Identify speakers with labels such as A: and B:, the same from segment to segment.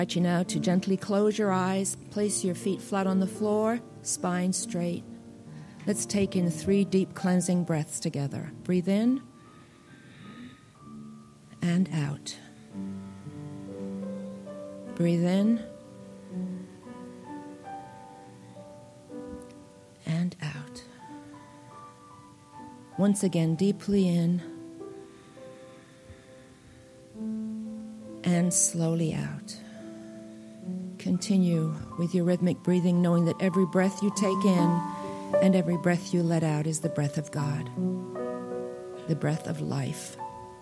A: I invite you now to gently close your eyes, place your feet flat on the floor, spine straight. Let's take in 3 deep cleansing breaths together. Breathe in and out. Breathe in and out. Once again, deeply in and slowly out. Continue with your rhythmic breathing, knowing that every breath you take in and every breath you let out is the breath of God, the breath of life.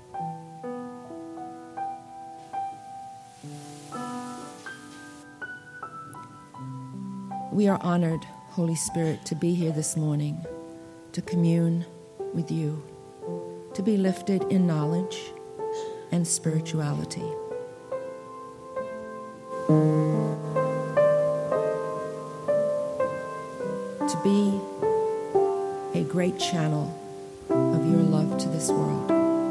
A: We are honored, Holy Spirit, to be here this morning, to commune with you, to be lifted in knowledge and spirituality. To be a great channel of your love to this world.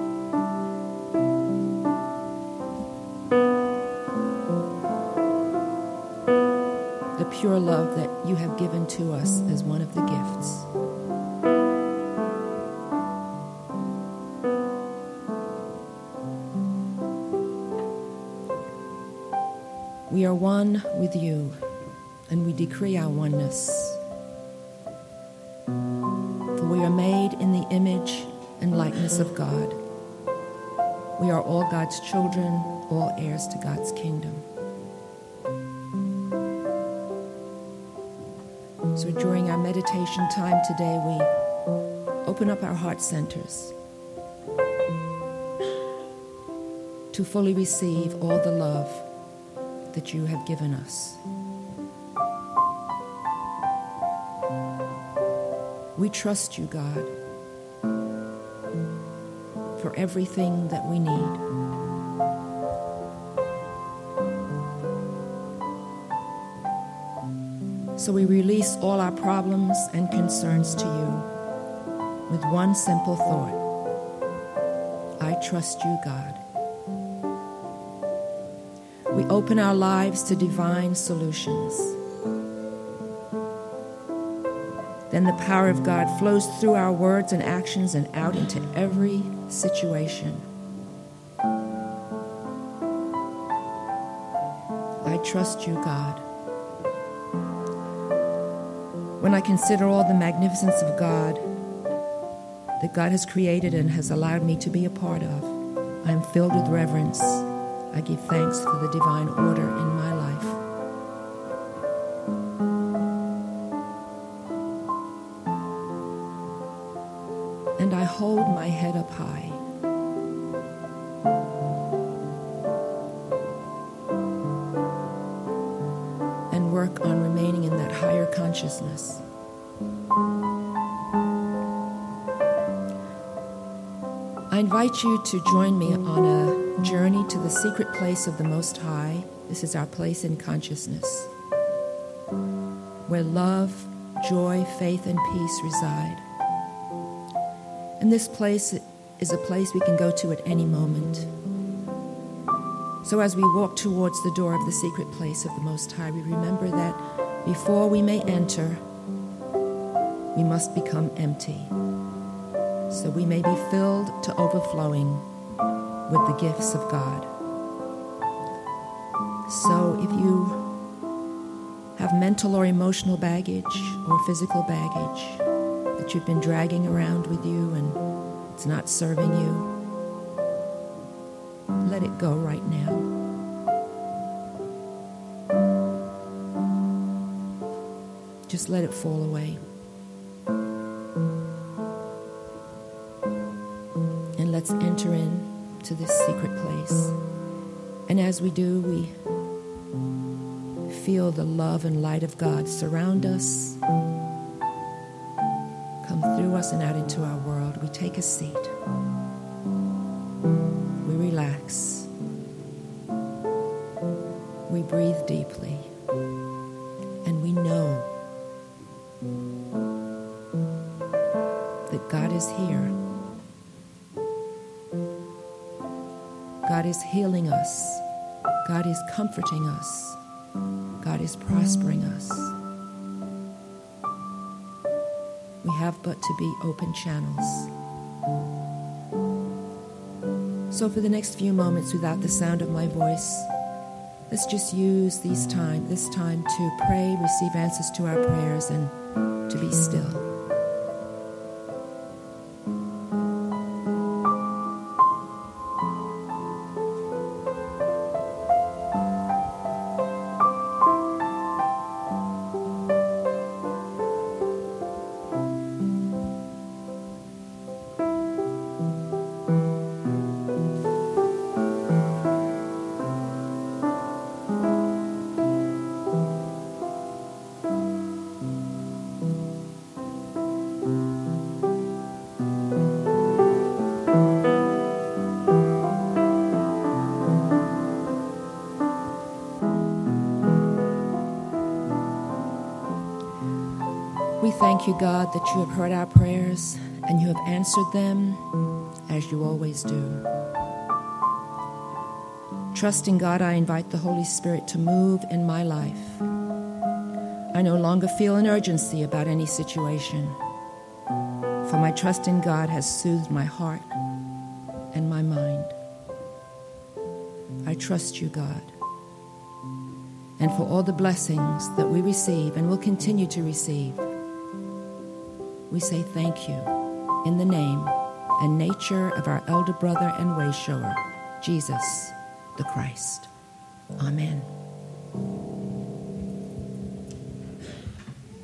A: The pure love that you have given to us as one of the gifts. We are one with you, and we decree our oneness. For we are made in the image and likeness of God. We are all God's children, all heirs to God's kingdom. So during our meditation time today, we open up our heart centers to fully receive all the love that you have given us. We trust you, God, for everything that we need. So we release all our problems and concerns to you with one simple thought. I trust you, God. We open our lives to divine solutions. Then the power of God flows through our words and actions and out into every situation. I trust you, God. When I consider all the magnificence of God that God has created and has allowed me to be a part of, I am filled with reverence. I give thanks for the divine order in my life. And I hold my head up high. And work on remaining in that higher consciousness. I invite you to join me on a journey to the secret place of the Most High. This is our place in consciousness, where love, joy, faith, and peace reside. And this place is a place we can go to at any moment. So as we walk towards the door of the secret place of the Most High, we remember that before we may enter, we must become empty, so we may be filled to overflowing with the gifts of God. So if you have mental or emotional baggage or physical baggage that you've been dragging around with you and it's not serving you, let it go right now. Just let it fall away. And let's enter into this secret place. And as we do, we feel the love and light of God surround us, come through us and out into our world. We take a seat. We relax. We breathe deeply. And we know that God is here. God is healing us. God is comforting us. God is prospering us. We have but to be open channels. So for the next few moments, without the sound of my voice, let's just use this time to pray, receive answers to our prayers, and to be still. We thank you, God, that you have heard our prayers and you have answered them as you always do. Trusting God, I invite the Holy Spirit to move in my life. I no longer feel an urgency about any situation, for my trust in God has soothed my heart and my mind. I trust you, God, and for all the blessings that we receive and will continue to receive. We say thank you in the name and nature of our elder brother and way shower, Jesus the Christ. Amen.